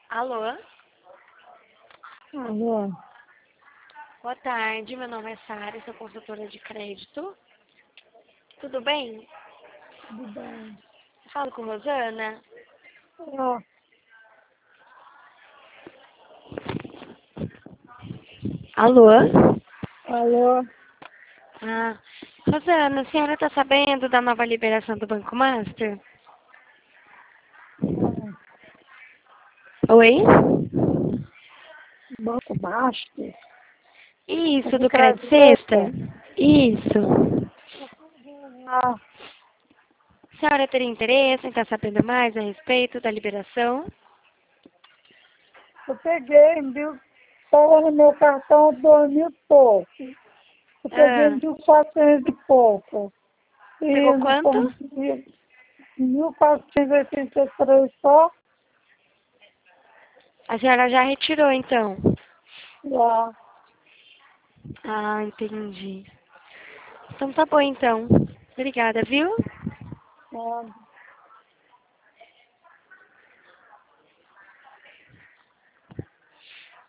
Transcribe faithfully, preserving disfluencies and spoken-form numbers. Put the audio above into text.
Alô? Alô, Boa tarde, meu nome é Sara, sou consultora de crédito. Tudo bem? tudo bem? Falo com Rosana. Ó, Alô? alô, Ah, Rosana, a senhora está sabendo da nova liberação do Banco Master? hum, Oi? Banco Master, é Isso, de do Crédito Sexta? Credita. Isso. Ah, A senhora teria interesse em estar sabendo mais a respeito da liberação? eu peguei, viu? Estava no meu cartão dois mil e pouco. Eu peguei Ah, mil e quatrocentos e pouco. pegou E não quanto? consegui mil quatrocentos e oitenta e três só. A senhora já retirou, então? Já, Ah, entendi. Então tá bom, então. Obrigada, viu? já.